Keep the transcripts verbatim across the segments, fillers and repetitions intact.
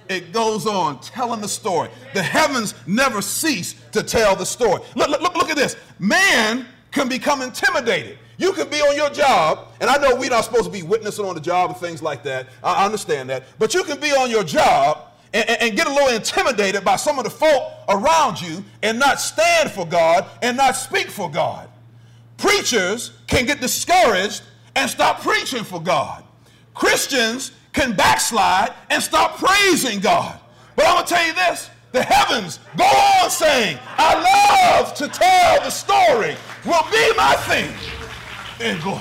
it goes on telling the story. The heavens never cease to tell the story. Look, look, look at this. Man can become intimidated. You can be on your job, and I know we're not supposed to be witnessing on the job and things like that. I understand that. But you can be on your job and, and get a little intimidated by some of the folk around you and not stand for God and not speak for God. Preachers can get discouraged and stop preaching for God. Christians can backslide and stop praising God. But I'm going to tell you this. The heavens go on saying, I love to tell the story, will be my theme in glory.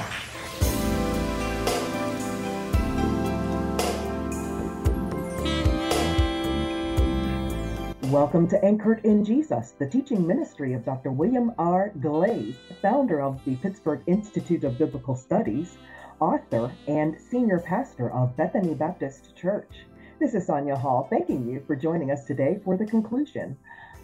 Welcome to Anchored in Jesus, the teaching ministry of Doctor William R. Glaze, founder of the Pittsburgh Institute of Biblical Studies, author, and senior pastor of Bethany Baptist Church. This is Sonia Hall, thanking you for joining us today for the conclusion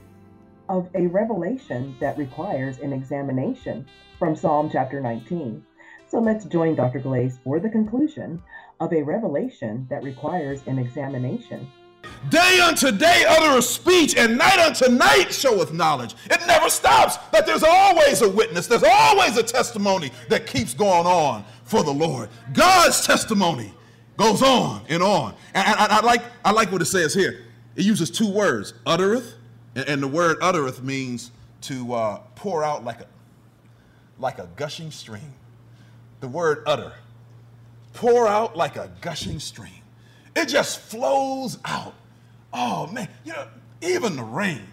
of a revelation that requires an examination from Psalm chapter nineteen. So let's join Doctor Glaze for the conclusion of a revelation that requires an examination. Day unto day uttereth speech, and night unto night showeth knowledge. It never stops. That there's always a witness. There's always a testimony that keeps going on for the Lord. God's testimony goes on and on. And I, I, I like I like what it says here. It uses two words, uttereth, and, and the word uttereth means to uh, pour out like a like a gushing stream. The word utter, pour out like a gushing stream. It just flows out. Oh, man, you know, even the rain.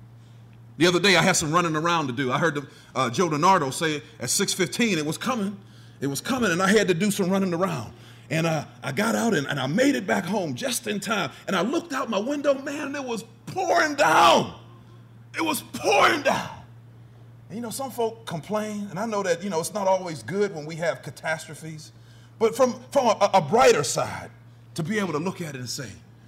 The other day I had some running around to do. I heard the, uh, Joe DiNardo say at six fifteen it was coming. It was coming, and I had to do some running around. And uh, I got out, and, and I made it back home just in time. And I looked out my window, man, it was pouring down. It was pouring down. And, you know, some folk complain, and I know that, you know, it's not always good when we have catastrophes. But from, from a, a brighter side, to be able to look at it and say,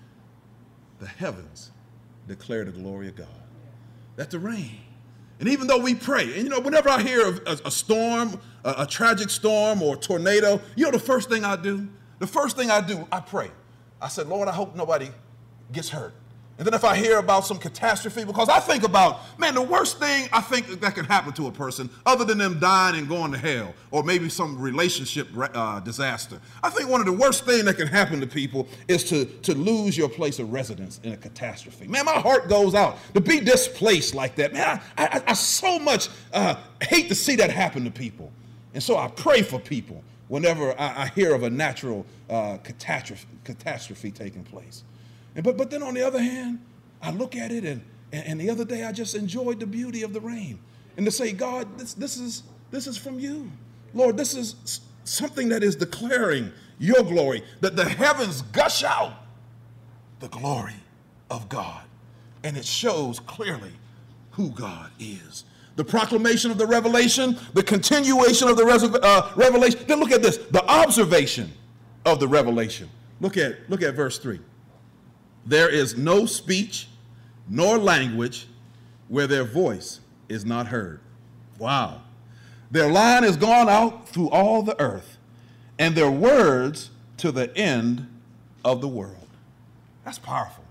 the heavens declare the glory of God. That's the rain. And even though we pray, and you know, whenever I hear of a, a storm, a, a tragic storm or a tornado, you know the first thing I do? The first thing I do, I pray. I said, Lord, I hope nobody gets hurt. And then if I hear about some catastrophe, because I think about, man, the worst thing I think that can happen to a person, other than them dying and going to hell, or maybe some relationship uh, disaster. I think one of the worst things that can happen to people is to, to lose your place of residence in a catastrophe. Man, my heart goes out to be displaced like that. Man, I, I, I so much uh, hate to see that happen to people. And so I pray for people whenever I, I hear of a natural uh, catastrophe, catastrophe taking place. And, but, but then on the other hand, I look at it, and, and, and the other day I just enjoyed the beauty of the rain. And to say, God, this, this, is, this is from you. Lord, this is something that is declaring your glory, that the heavens gush out the glory of God. And it shows clearly who God is. The proclamation of the revelation, the continuation of the res- uh, revelation. Then look at this, the observation of the revelation. Look at, look at verse three. There is no speech nor language where their voice is not heard. Wow. Their line has gone out through all the earth, and their words to the end of the world. That's powerful.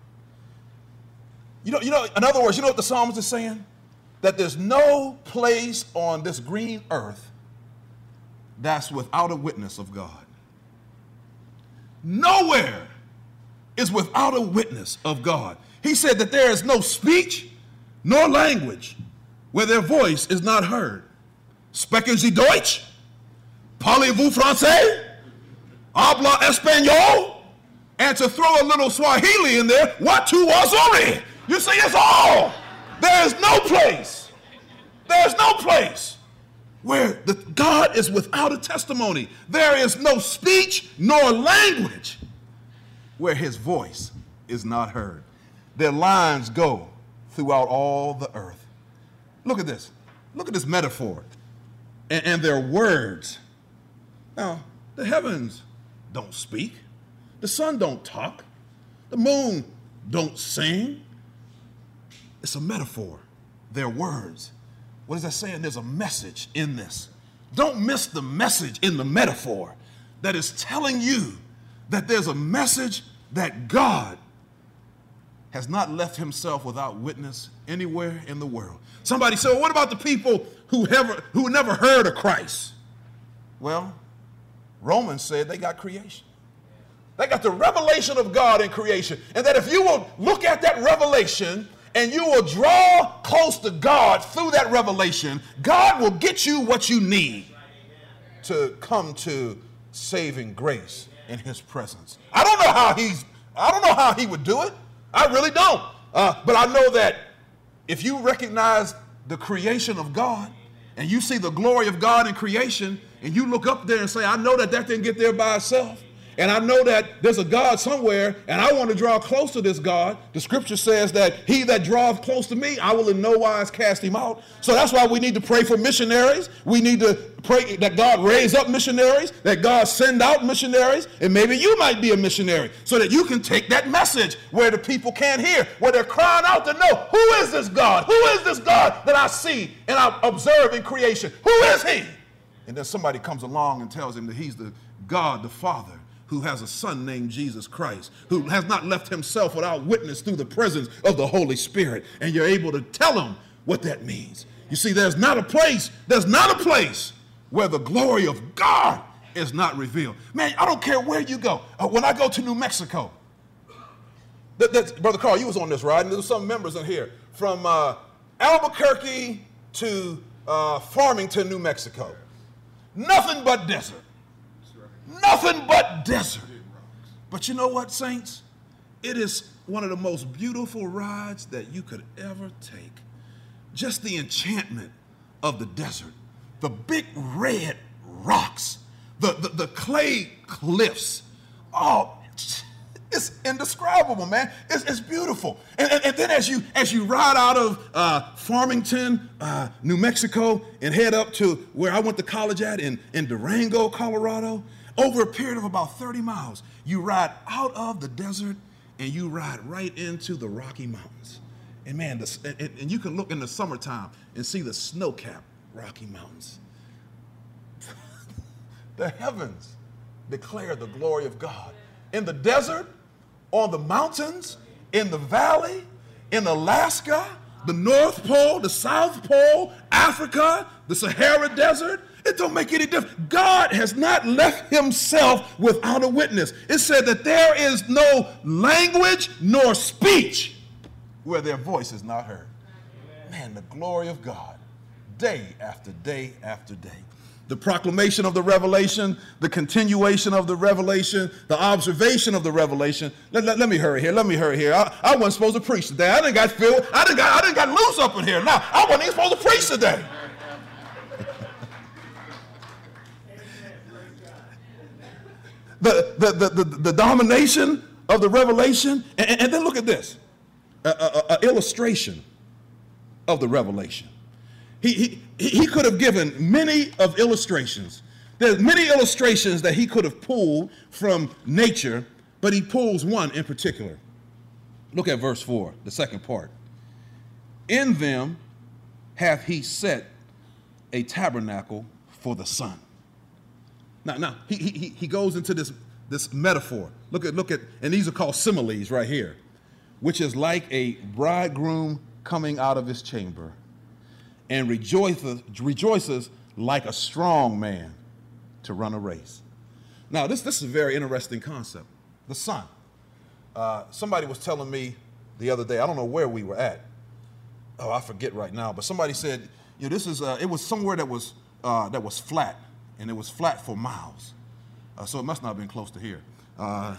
You know, you know, in other words, you know what the psalmist is saying? That there's no place on this green earth that's without a witness of God. Nowhere is without a witness of God. He said that there is no speech nor language where their voice is not heard. Sprechen Sie Deutsch? Parlez-vous français? Habla español? And to throw a little Swahili in there, watu wazuri? You see, it's all. There is no place. There is no place where the God is without a testimony. There is no speech nor language where his voice is not heard. Their lines go throughout all the earth. Look at this. Look at this metaphor. And, and their words. Now, the heavens don't speak. The sun don't talk. The moon don't sing. It's a metaphor. Their words. What is that saying? There's a message in this. Don't miss the message in the metaphor that is telling you that there's a message that God has not left himself without witness anywhere in the world. Somebody said, well, what about the people who, ever, who never heard of Christ? Well, Romans said they got creation. They got the revelation of God in creation. And that if you will look at that revelation and you will draw close to God through that revelation, God will get you what you need to come to saving grace in his presence. I don't know how he's, I don't know how he would do it. I really don't. Uh, but I know that if you recognize the creation of God and you see the glory of God in creation and you look up there and say, I know that that didn't get there by itself. And I know that there's a God somewhere, and I want to draw close to this God. The scripture says that he that draweth close to me, I will in no wise cast him out. So that's why we need to pray for missionaries. We need to pray that God raise up missionaries, that God send out missionaries, and maybe you might be a missionary so that you can take that message where the people can't hear, where they're crying out to know, who is this God? Who is this God that I see and I observe in creation? Who is he? And then somebody comes along and tells him that he's the God, the Father, who has a son named Jesus Christ, who has not left himself without witness through the presence of the Holy Spirit. And you're able to tell them what that means. You see, there's not a place, there's not a place where the glory of God is not revealed. Man, I don't care where you go. Uh, when I go to New Mexico, that, that's, Brother Carl, you was on this ride, and there's some members in here, from uh, Albuquerque to uh, Farmington, New Mexico. Nothing but desert. Nothing but desert. But you know what, saints? It is one of the most beautiful rides that you could ever take. Just the enchantment of the desert. The big red rocks. The, the, the clay cliffs. Oh, it's indescribable, man. It's, it's beautiful. And, and, and then as you as you ride out of uh, Farmington, uh, New Mexico, and head up to where I went to college at in, in Durango, Colorado, over a period of about thirty miles, you ride out of the desert and you ride right into the Rocky Mountains. And man, the, and, and you can look in the summertime and see the snow-capped Rocky Mountains. The heavens declare the glory of God. In the desert, on the mountains, in the valley, in Alaska, the North Pole, the South Pole, Africa, the Sahara Desert, it don't make any difference. God has not left himself without a witness. It said that there is no language nor speech where their voice is not heard. Man, the glory of God, day after day after day. The proclamation of the revelation, the continuation of the revelation, the observation of the revelation. Let, let, let me hurry here. Let me hurry here. I, I wasn't supposed to preach today. I didn't got filled. I didn't got, I didn't got loose up in here. Now, I wasn't even supposed to preach today. The, the, the, the, the domination of the revelation. And, and then look at this, an illustration of the revelation. He, he, he could have given many of illustrations. There's many illustrations that he could have pulled from nature, but he pulls one in particular. Look at verse four, the second part. In them hath he set a tabernacle for the sun. Now, now he, he, he goes into this, this metaphor. Look at, look at, and these are called similes right here, which is like a bridegroom coming out of his chamber and rejoices, rejoices like a strong man to run a race. Now, this, this is a very interesting concept. The sun. Uh, somebody was telling me the other day, I don't know where we were at. Oh, I forget right now, but somebody said, you know, this is, uh, it was somewhere that was, uh, that was flat. And it was flat for miles. Uh, so it must not have been close to here. Uh,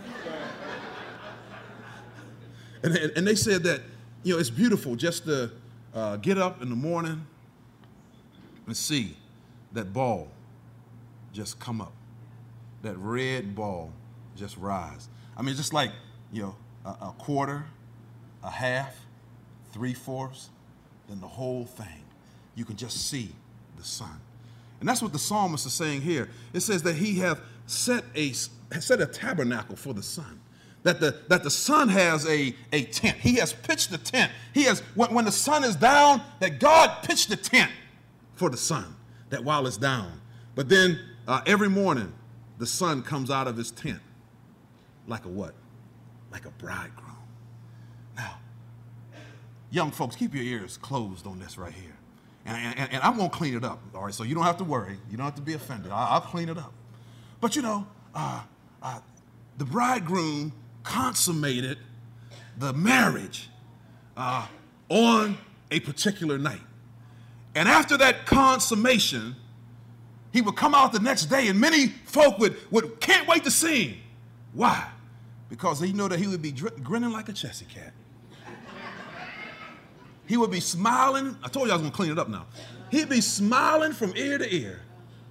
and, and they said that, you know, it's beautiful just to uh, get up in the morning and see that ball just come up. That red ball just rise. I mean, just like, you know, a, a quarter, a half, three-fourths, then the whole thing. You can just see the sun. And that's what the psalmist is saying here. It says that he hath set a, set a tabernacle for the sun. That the, that the sun has a, a tent. He has pitched the tent. He has, when, when the sun is down, that God pitched the tent for the sun, that while it's down. But then uh, every morning, the sun comes out of his tent like a what? Like a bridegroom. Now, young folks, keep your ears closed on this right here. And, and, and I'm going to clean it up, all right? So you don't have to worry. You don't have to be offended. I'll, I'll clean it up. But, you know, uh, uh, the bridegroom consummated the marriage uh, on a particular night. And after that consummation, he would come out the next day, and many folk would, would can't wait to see him. Why? Because they know that he would be dr- grinning like a Chessy cat. He would be smiling. I told you I was going to clean it up now. He'd be smiling from ear to ear.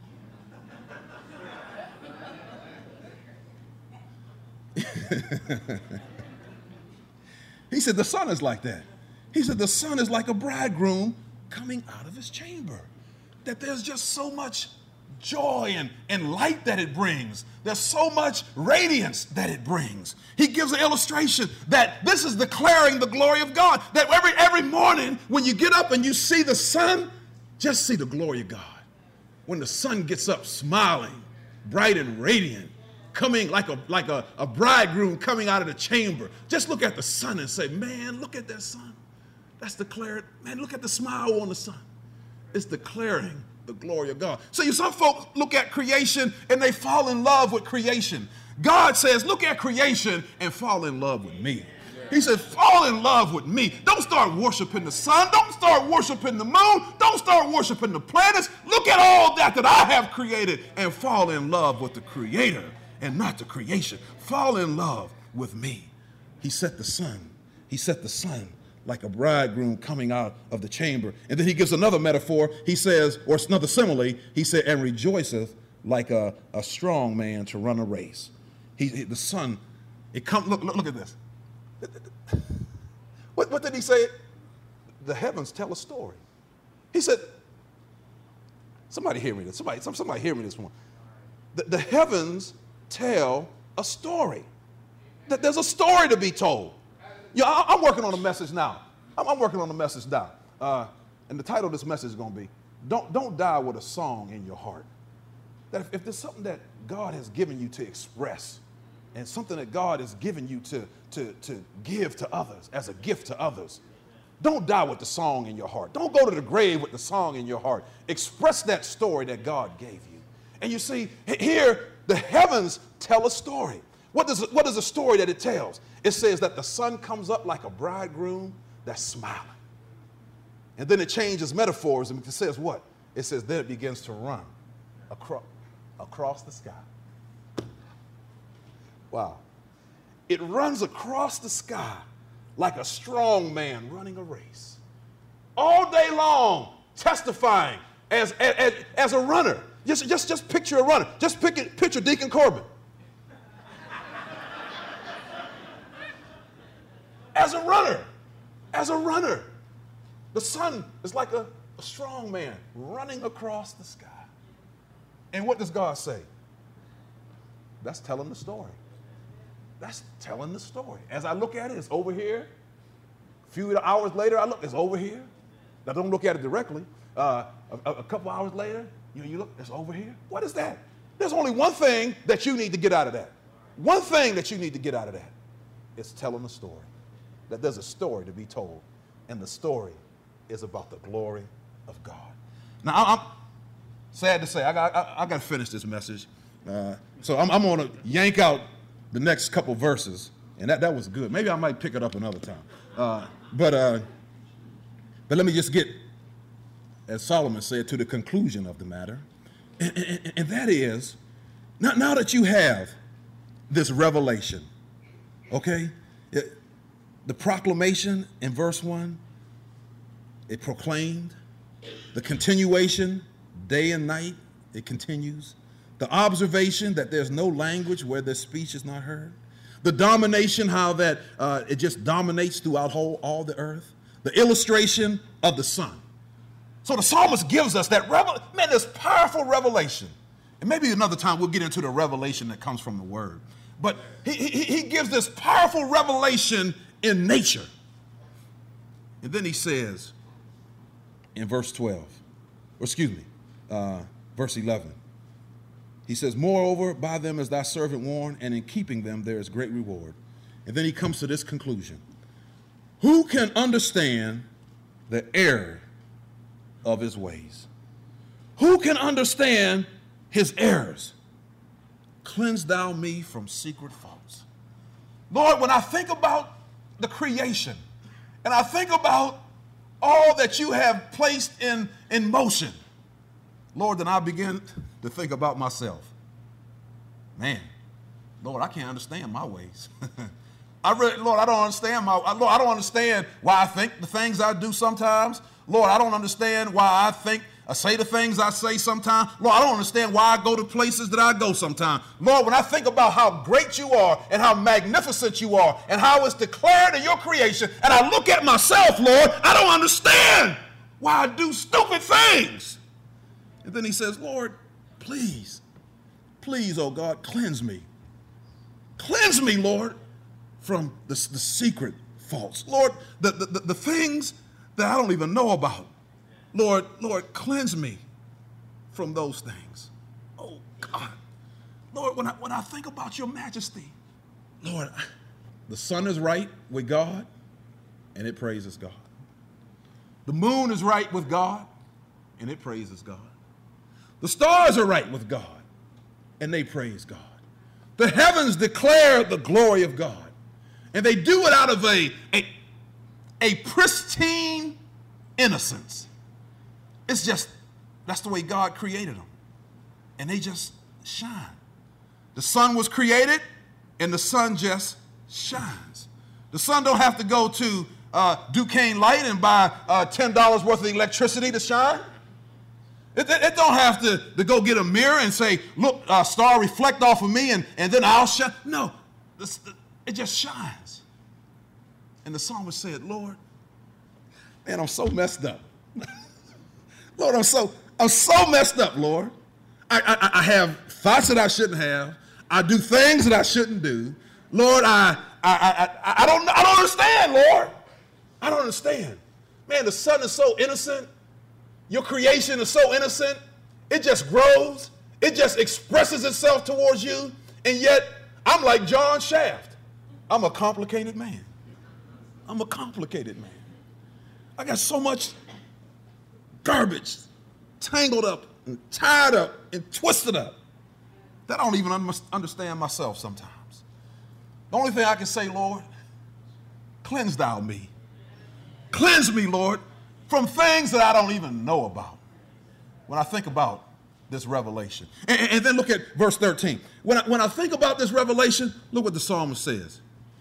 He said the son is like that. He said the son is like a bridegroom coming out of his chamber. That there's just so much joy and, and light that it brings. There's so much radiance that it brings. He gives an illustration that this is declaring the glory of God. That every, every morning when you get up and you see the sun, just see the glory of God. When the sun gets up smiling, bright and radiant, coming like a like a, a bridegroom coming out of the chamber. Just look at the sun and say, man, look at that sun. That's declared, man, look at the smile on the sun. It's declaring the glory of God. So you, some folks look at creation and they fall in love with creation. God says, look at creation and fall in love with me. He said, fall in love with me. Don't start worshiping the sun. Don't start worshiping the moon. Don't start worshiping the planets. Look at all that that I have created and fall in love with the creator and not the creation. Fall in love with me. He set the sun. He set the sun like a bridegroom coming out of the chamber. And then he gives another metaphor. He says, or it's another simile, he said, and rejoiceth like a, a strong man to run a race. He, he the sun, it come, look, look, look at this. What, what did he say? The heavens tell a story. He said, somebody hear me this. Somebody, somebody hear me this one. The, the heavens tell a story. That there's a story to be told. Yeah, I, I'm working on a message now. I'm, I'm working on a message now. Uh, and the title of this message is going to be, don't, don't die with a song in your heart. That if, if there's something that God has given you to express and something that God has given you to, to, to give to others as a gift to others, don't die with the song in your heart. Don't go to the grave with the song in your heart. Express that story that God gave you. And you see, here, the heavens tell a story. What does, what is the story that it tells? It says that the sun comes up like a bridegroom that's smiling. And then it changes metaphors and it says what? It says then it begins to run across, across the sky. Wow. It runs across the sky like a strong man running a race. All day long, testifying as, as, as a runner. Just, just, just picture a runner. Just picture, picture Deacon Corbin. As a runner, as a runner, the sun is like a, a strong man running across the sky. And what does God say? That's telling the story. That's telling the story. As I look at it, it's over here. A few hours later, I look, it's over here. Now, don't look at it directly. Uh, a, a couple hours later, you know, you look, it's over here. What is that? There's only one thing that you need to get out of that. One thing that you need to get out of that. It's telling the story. That there's a story to be told, and the story is about the glory of God. Now, I'm sad to say, I got, I, I got to finish this message. Uh, so I'm, I'm going to yank out the next couple verses, and that, that was good. Maybe I might pick it up another time. Uh, but, uh, but let me just get, as Solomon said, to the conclusion of the matter, and, and, and that is, now, now that you have this revelation, okay, it, the proclamation in verse one, it proclaimed. The continuation, day and night, it continues. The observation that there's no language where their speech is not heard. The domination, how that uh, it just dominates throughout whole, all the earth. The illustration of the sun. So the psalmist gives us that, revel- man, this powerful revelation. And maybe another time we'll get into the revelation that comes from the word. But he, he, he gives this powerful revelation in nature. And then he says in verse twelve, or excuse me, uh, verse eleven, he says, moreover, by them is thy servant warned, and in keeping them there is great reward. And then he comes to this conclusion. Who can understand the error of his ways? Who can understand his errors? Cleanse thou me from secret faults. Lord, when I think about the creation and I think about all that you have placed in, in motion, Lord, then I begin to think about myself. Man, Lord, I can't understand my ways. I really, Lord, I don't understand my, Lord, I don't understand why I think the things I do sometimes. Lord, I don't understand why I think, I say the things I say sometimes. Lord, I don't understand why I go to places that I go sometimes. Lord, when I think about how great you are and how magnificent you are and how it's declared in your creation, and I look at myself, Lord, I don't understand why I do stupid things. And then he says, Lord, please, please, oh God, cleanse me. Cleanse me, Lord, from the, the secret faults. Lord, the, the, the things that I don't even know about. Lord, Lord, cleanse me from those things. Oh, God. Lord, when I, when I think about your majesty, Lord, the sun is right with God, and it praises God. The moon is right with God, and it praises God. The stars are right with God, and they praise God. The heavens declare the glory of God, and they do it out of a, a, a pristine innocence. It's just, that's the way God created them. And they just shine. The sun was created, and the sun just shines. The sun don't have to go to uh, Duquesne Light and buy uh, ten dollars worth of electricity to shine. It, it, it don't have to, to go get a mirror and say, look, uh, star, reflect off of me, and, and then I'll shine. No, this, it just shines. And the psalmist said, Lord, man, I'm so messed up. Lord, I'm so I'm so messed up, Lord. I, I, I have thoughts that I shouldn't have. I do things that I shouldn't do. Lord, I I I, I don't I don't understand, Lord. I don't understand. Man, the sun is so innocent. Your creation is so innocent. It just grows. It just expresses itself towards you. And yet, I'm like John Shaft. I'm a complicated man. I'm a complicated man. I got so much garbage tangled up and tied up and twisted up that I don't even un- understand myself sometimes. The only thing I can say, Lord, cleanse thou me. Cleanse me, Lord, from things that I don't even know about when I think about this revelation. And, and then look at verse thirteen. When I, when I think about this revelation, look what the psalmist says.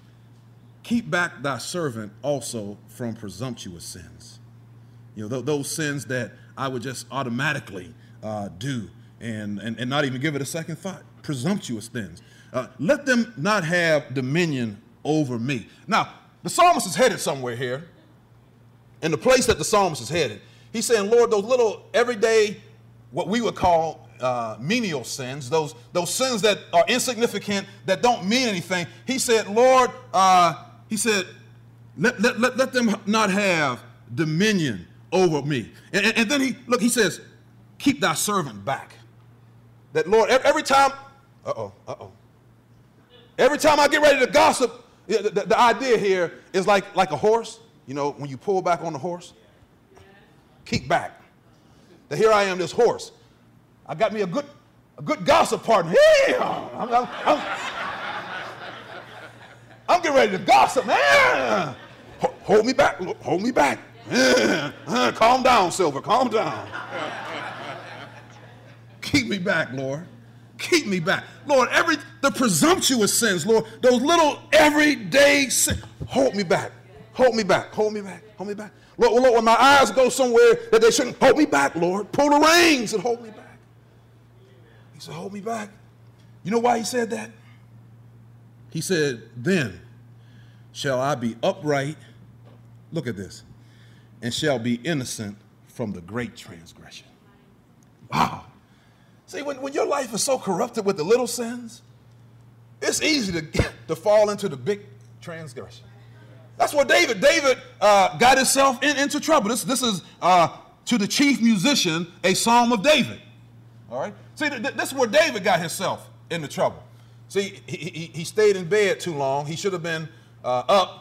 Keep back thy servant also from presumptuous sins. You know, th- those sins that I would just automatically uh, do and, and, and not even give it a second thought. Presumptuous sins. Uh, let them not have dominion over me. Now, the psalmist is headed somewhere here. And the place that the psalmist is headed, he's saying, Lord, those little everyday, what we would call uh, menial sins, those, those sins that are insignificant, that don't mean anything. He said, Lord, uh, he said, let, let, let, let them not have dominion over me. And, and, and then he, look, he says, keep thy servant back. That, Lord, every time, uh-oh, uh-oh. Every time I get ready to gossip, the, the, the idea here is like, like a horse. You know, when you pull back on the horse, keep back. That here I am, this horse. I got me a good, a good gossip partner. Yeah, I'm, I'm, I'm, I'm getting ready to gossip, man. Hold me back, hold me back. Yeah. Uh, calm down, Silver, calm down. Keep me back, Lord. Keep me back. Lord, every the presumptuous sins, Lord, those little everyday sins, hold me back. Hold me back, hold me back, hold me back. Lord, Lord, when my eyes go somewhere that they shouldn't, hold me back, Lord. Pull the reins and hold me back. He said, hold me back. You know why he said that? He said, then shall I be upright, look at this, and shall be innocent from the great transgression. Wow. See, when, when your life is so corrupted with the little sins, it's easy to, get, to fall into the big transgression. That's what David, David uh, got himself in, into trouble. This, this is, uh, to the chief musician, a psalm of David. All right? See, th- th- this is where David got himself into trouble. See, he, he, he stayed in bed too long. He should have been uh, up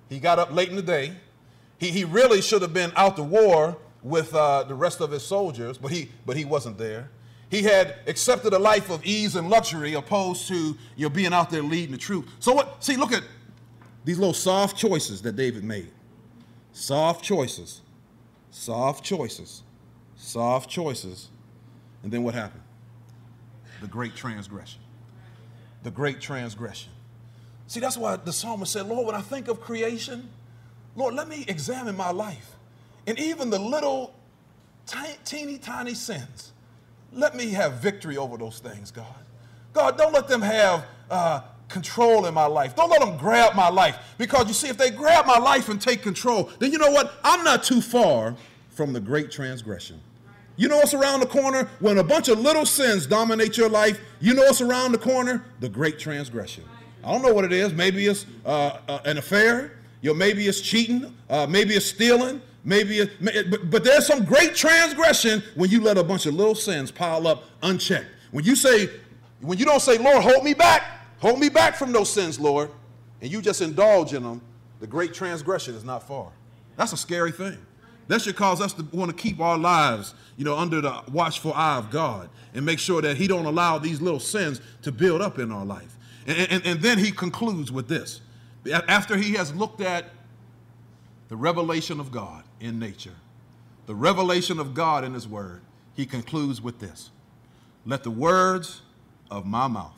He got up late in the day. He, he really should have been out to war with uh, the rest of his soldiers, but he, but he wasn't there. He had accepted a life of ease and luxury opposed to you know, being out there leading the troops. So what? See, look at these little soft choices that David made. Soft choices, soft choices, soft choices. And then what happened? The great transgression. The great transgression. See, that's why the psalmist said, Lord, when I think of creation, Lord, let me examine my life. And even the little tiny, teeny tiny sins, let me have victory over those things, God. God, don't let them have uh, control in my life. Don't let them grab my life. Because you see, if they grab my life and take control, then you know what? I'm not too far from the great transgression. You know what's around the corner? When a bunch of little sins dominate your life, you know what's around the corner? The great transgression. I don't know what it is. Maybe it's uh, uh, an affair. You know, maybe it's cheating. Uh, maybe it's stealing. Maybe it, but, but there's some great transgression when you let a bunch of little sins pile up unchecked. When you say, when you don't say, Lord, hold me back, hold me back from those sins, Lord, and you just indulge in them, the great transgression is not far. That's a scary thing. That should cause us to want to keep our lives, you know, under the watchful eye of God and make sure that he don't allow these little sins to build up in our life. And, and, and then he concludes with this. After he has looked at the revelation of God in nature, the revelation of God in his word, he concludes with this. Let the words of my mouth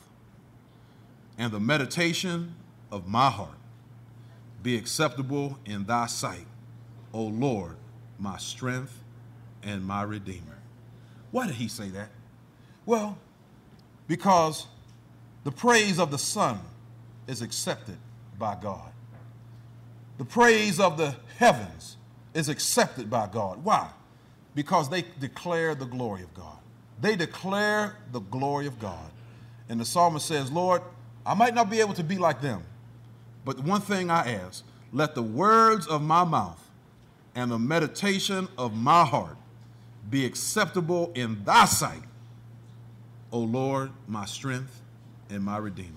and the meditation of my heart be acceptable in thy sight, O Lord, my strength and my redeemer. Why did he say that? Well, because the praise of the Son is accepted by God. The praise of the heavens is accepted by God. Why? Because they declare the glory of God. They declare the glory of God. And the psalmist says, Lord, I might not be able to be like them, but one thing I ask, let the words of my mouth and the meditation of my heart be acceptable in thy sight, O Lord, my strength and my redeemer.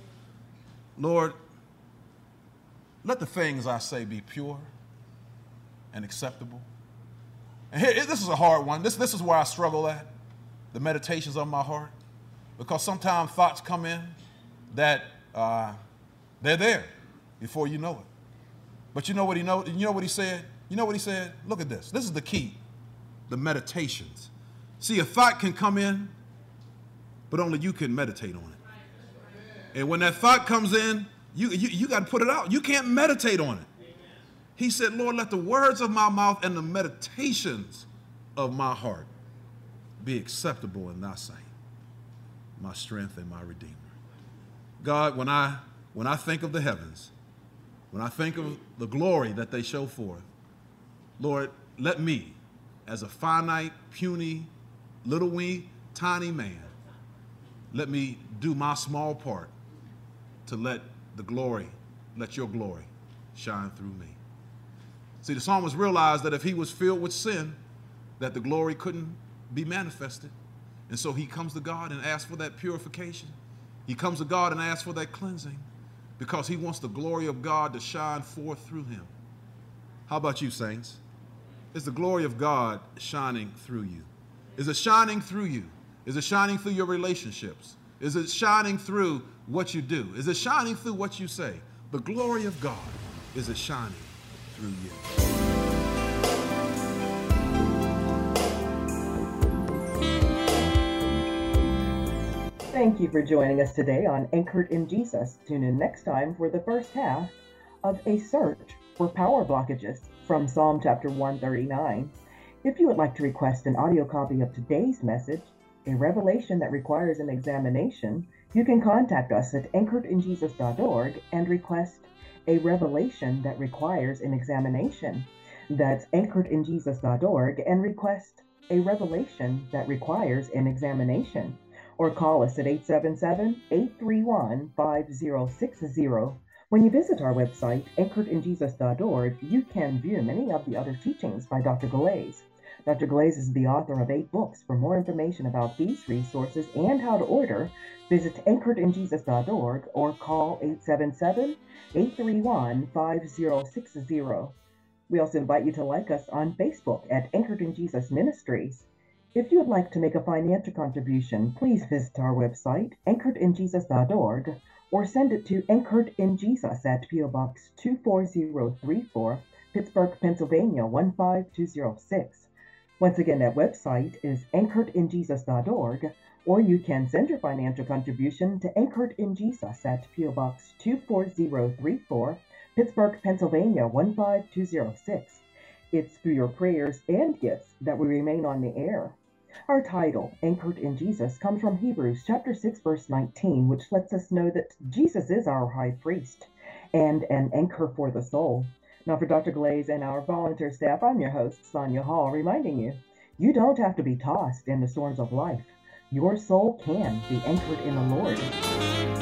Lord, let the things I say be pure and acceptable. And here, this is a hard one. This, this is where I struggle at, the meditations of my heart, because sometimes thoughts come in that uh, they're there before you know it. But you know what he know? You know what he said? You know what he said? Look at this. This is the key, the meditations. See, a thought can come in, but only you can meditate on it. And when that thought comes in, you, you, you got to put it out. You can't meditate on it. He said, Lord, let the words of my mouth and the meditations of my heart be acceptable in thy sight, my strength and my redeemer. God, when I, when I think of the heavens, when I think of the glory that they show forth, Lord, let me, as a finite, puny, little wee, tiny man, let me do my small part to let the glory, let your glory shine through me. See, the psalmist realized that if he was filled with sin, that the glory couldn't be manifested. And so he comes to God and asks for that purification. He comes to God and asks for that cleansing because he wants the glory of God to shine forth through him. How about you, saints? Is the glory of God shining through you? Is it shining through you? Is it shining through your relationships? Is it shining through what you do? Is it shining through what you say? The glory of God, is it shining through you? Thank you for joining us today on Anchored in Jesus. Tune in next time for the first half of A Search for Power Blockages from Psalm chapter one thirty-nine. If you would like to request an audio copy of today's message, a revelation that requires an examination, you can contact us at anchored in jesus dot org and request a revelation that requires an examination. That's anchored in jesus dot org and request a revelation that requires an examination. Or call us at eight seven seven, eight three one, five zero six zero. When you visit our website, anchored in jesus dot org, you can view many of the other teachings by Doctor Galais. Doctor Glaze is the author of eight books. For more information about these resources and how to order, visit anchored in jesus dot org or call eight seven seven, eight three one, five zero six zero. We also invite you to like us on Facebook at Anchored in Jesus Ministries. If you would like to make a financial contribution, please visit our website, anchored in jesus dot org, or send it to Anchored in Jesus at P O Box two four zero three four, Pittsburgh, Pennsylvania one five two zero six. Once again, that website is anchored in jesus dot org, or you can send your financial contribution to Anchored in Jesus at P O Box two four zero three four, Pittsburgh, Pennsylvania one five two zero six. It's through your prayers and gifts that we remain on the air. Our title, Anchored in Jesus, comes from Hebrews chapter six, verse nineteen, which lets us know that Jesus is our high priest and an anchor for the soul. Now, for Doctor Glaze and our volunteer staff, I'm your host, Sonia Hall, reminding you, you don't have to be tossed in the storms of life. Your soul can be anchored in the Lord.